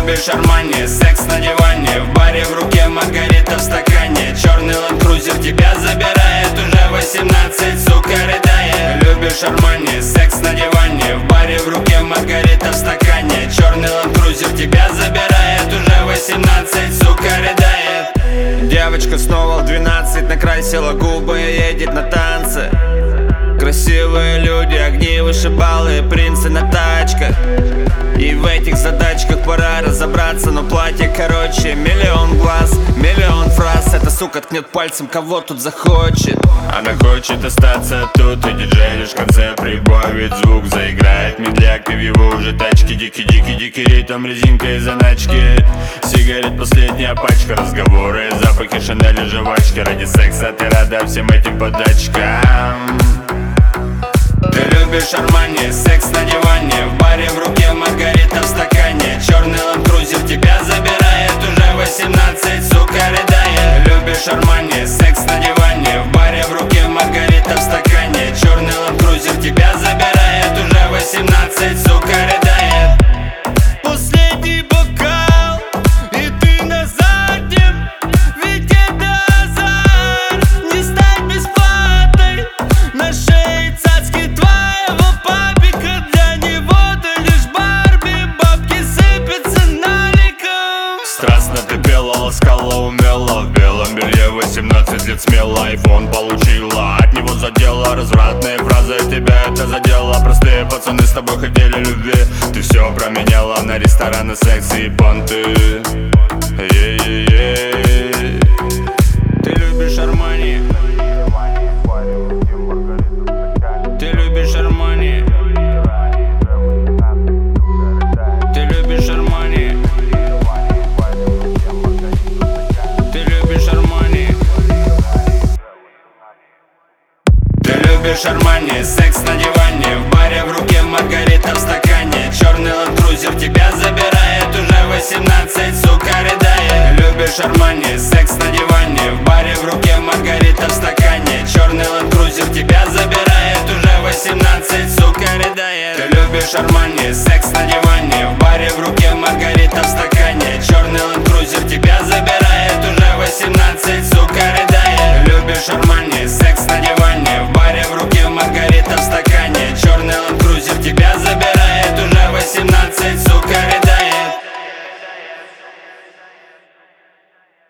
любишь Армани, секс на диване, в баре в руке маргарита в стакане. Черный Land Cruiser тебя забирает, уже 18, сука, рыдает. Любишь Армани, секс на диване, в баре в руке маргарита в стакане. Черный Land Cruiser тебя забирает, уже 18, сука, рыдает. Девочка снова в 12, накрасила губы и едет на танцы. Красивые люди, огни, вышибалы, принцы на тачках. И в этих задачках пора разобраться, но платье короче. Миллион глаз, миллион фраз. Эта сука ткнет пальцем, кого тут захочет. Она хочет остаться тут, и диджей лишь в конце прибавит звук. Заиграет медляк, и в его уже тачке дикий ритм, резинка и заначки. Сигарет последняя пачка, разговоры, запахи Шанель и жвачки. Ради секса ты рада всем этим подачкам. Ты любишь Армани, секс на диване, в баре в руке маргарита в стакане. Черный Land Cruiser тебя забирает, уже 18, сука, рыдает. Любишь Армани, секс на диване, в баре в руке маргарита в стакане. Черный Land Cruiser тебя забирает, уже 18, сука, рыдает. Последний бокал, и ты на заднем, ведь это азарт. Не стать бесплатной, на шее цацки твоего папика. Для него ты лишь Барби, бабки сыпятся наликом. Страстно ты пела, ласкала, умела. В белом белье 18 лет смело. Айфон получила, от него задела. Развратные фразы, тебя это задело. Простые пацаны с тобой хотели любви. Ты все променяла на рестораны, секс и понты. Ты любишь Армани, ты любишь Армани, ты любишь Армани, ты любишь Армани. Ты любишь Армани, секс на диване, в баре в руке маргарита в стакане. Черный Land Cruiser тебя забирает, уже 18, сука, рыдает. Любишь Армани, секс на диване, в баре в руке маргарита в стакане. Черный Land Cruiser тебя забирает, уже 18, сука, рыдает. Ты любишь Армани, секс на диване, в баре в руке маргарита в стакане. Черный Land Cruiser тебя забирает, уже 18, сука, рыдает. Любишь Армани, секс на диване, в баре в руке маргарита в стакане. Черный Land Cruiser тебя забирает.